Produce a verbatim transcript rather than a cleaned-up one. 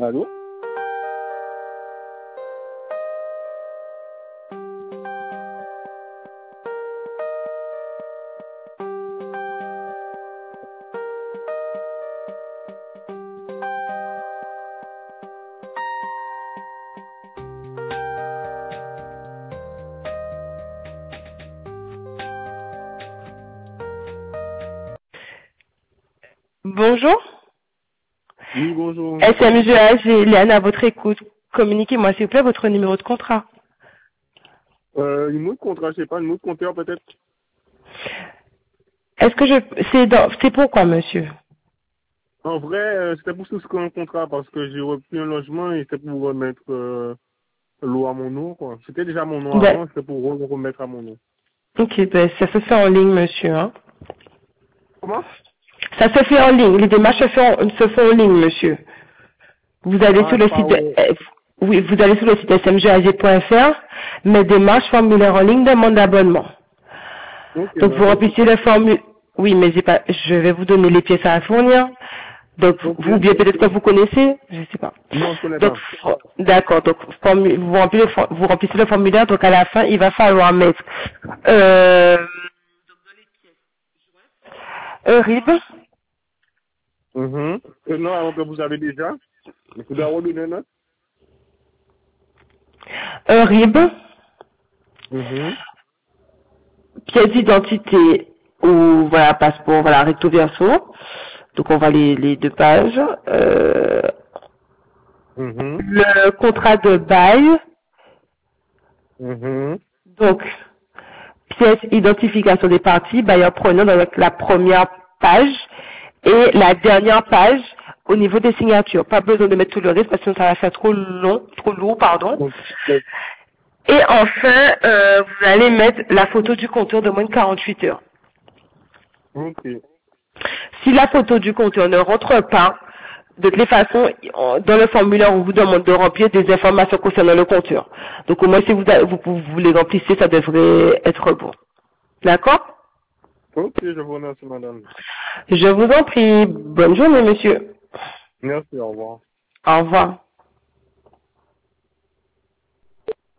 Allô? Bonjour. Oui, bonjour. S M G A, j'ai Léane à votre écoute. Communiquez-moi s'il vous plaît votre numéro de contrat. Euh, une autre contrat, je sais pas, une autre compteur peut-être. Est-ce que je... C'est dans... c'est pourquoi, monsieur? En vrai, euh, c'était pour souscrire un contrat parce que j'ai repris un logement et c'était pour remettre euh, l'eau à mon nom, quoi. C'était déjà mon nom Ben, avant, c'était pour re- remettre à mon nom. ok, ben, ça se fait en ligne, monsieur. Hein. Comment? Ça se fait en ligne. Les démarches se font, se font en ligne, monsieur. Vous allez Ah, sur le par... site de... euh, euh, Oui, vous allez sur le site s m g a g point f r, mes démarches, formulaire en ligne, demande d'abonnement. Ok, Donc non, vous pas de remplissez souci. le formulaire. Oui, mais j'ai pas. Je vais vous donner les pièces à fournir. Donc Ok. vous, bien peut-être que vous connaissez, je sais pas. Non, je connais Donc pas. for- d'accord. Donc formu- vous remplissez, le for- vous remplissez le formulaire. Donc à la fin, il va falloir mettre euh, un R I B, Mhm. Euh, non, alors que vous avez déjà, il faut d'abord donner une note. un R I B, Mhm. pièce d'identité ou voilà passeport, voilà recto verso. Donc on va les, les deux pages. Euh, Mhm. le contrat de bail. Mhm. Donc pièce identification des parties, bailleur prenant dans la première page et la dernière page au niveau des signatures. Pas besoin de mettre tout le reste parce que ça va faire trop long, trop lourd, pardon. Ok. Et enfin, euh, vous allez mettre la photo du compteur de moins de quarante-huit heures. Ok. Si la photo du compteur ne rentre pas, de toutes les façons, on- dans le formulaire, on vous demande de remplir des informations concernant le compteur. Donc au moins, si vous, vous, vous, vous les remplissez, ça devrait être bon. D'accord? Ok, je vous remercie, madame. Je vous en prie. Bonne journée, monsieur. Merci, au revoir. Au revoir.